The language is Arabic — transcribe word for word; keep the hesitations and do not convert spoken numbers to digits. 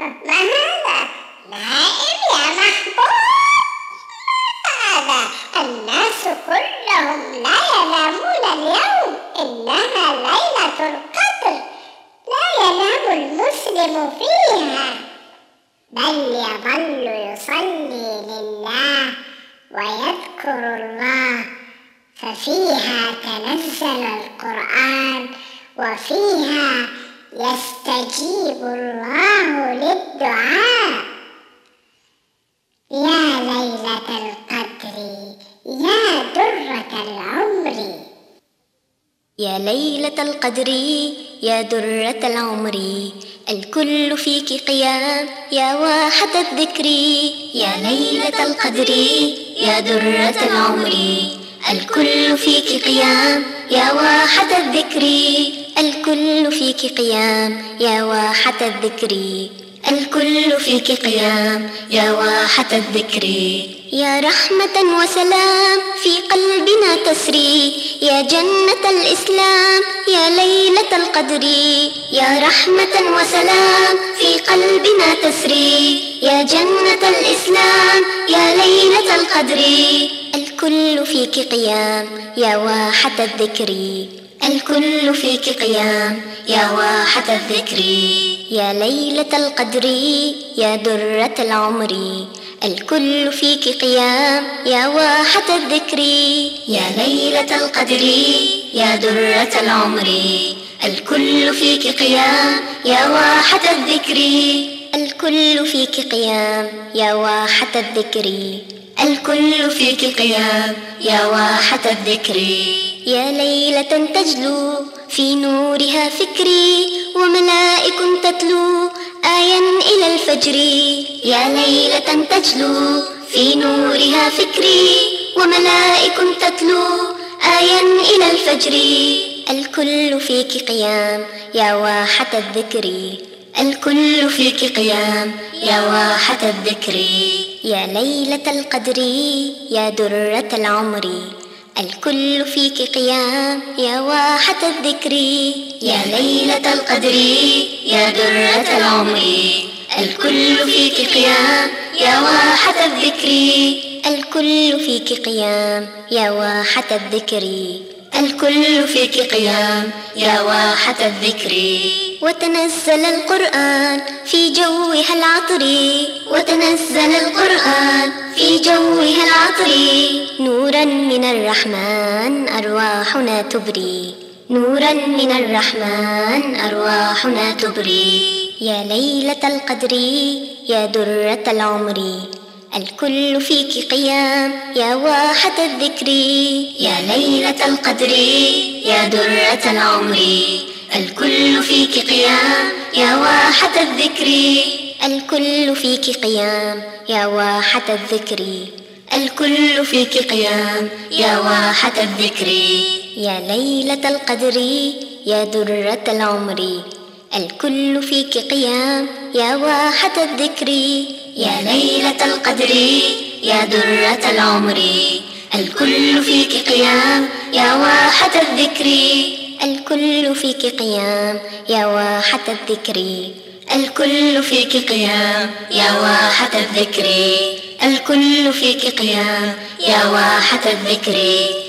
ما هذا؟ نائم يا محبوب؟ هذا الناس كلهم لا ينامون اليوم، إنها ليلة القدر لا ينام المسلم فيها، بل يظل يصلي لله ويذكر الله، ففيها تنزل القرآن وفيها يستجيب الله للدعاء. يا ليلة القدر يا درة العمر. يا ليلة القدر يا درة العمر، الكل فيك قيام يا واحة الذكر. يا ليلة القدر يا درة العمر، الكل فيك قيام يا واحة الذكر. الكل فيك قيام يا واحة الذكر، الكل فيك قيام يا واحة الذكر. يا رحمة وسلام في قلبنا تسري، يا جنة الإسلام يا ليلة القدر. يا رحمة وسلام في قلبنا تسري، يا جنة الإسلام يا ليلة القدر. الكل فيك قيام يا واحة الذكر، الكل فيك قيام يا واحة الذكر. يا ليلة القدر يا درة العمر، الكل فيك قيام يا واحة الذكر. يا ليلة القدر يا درة العمر، الكل فيك قيام يا واحة الذكر. الكل فيك قيام يا واحة الذكر، الكل فيك قيام يا واحة الذكر. يا ليلة تجلو في نورها فكري، وملائك تتلو آيا إلى الفجر. يا ليلة تجلو في نورها فكري، وملائك تتلو آيا إلى الفجر. الكل فيك قيام يا واحة الذكر، الكل فيك قيام يا واحة الذكر. يا ليلة القدر يا درة العمر، الكل فيك قيام يا واحة الذكر. يا ليلة القدر يا درة العمر، الكل فيك قيام يا واحة الذكر. الكل فيك قيام يا واحة الذكر، الكل فيك قيام يا واحة الذكر. وتنزل القرآن في جوها العطر، وتنزل القرآن في جوها العطر. نورا من الرحمن أرواحنا تبري، نورا من الرحمن أرواحنا تبري. يا ليلة القدر يا درة العمر، الكل فيك قيام يا واحة الذكر. يا ليلة القدر يا درة العمر، الكل فيك قيام يا واحة الذكر. الكل فيك قيام يا واحة الذكر، الكل فيك قيام يا واحة الذكر. يا ليلة القدر يا درة العمر، الكل فيك قيام يا واحة الذكر. يا ليلة القدر يا درة العمر، الكل فيك قيام يا واحة الذكر. الكل فيك قيام يا واحة الذكر، الكل فيك قيام يا واحة الذكر. الكل فيك قيام يا واحة الذكر.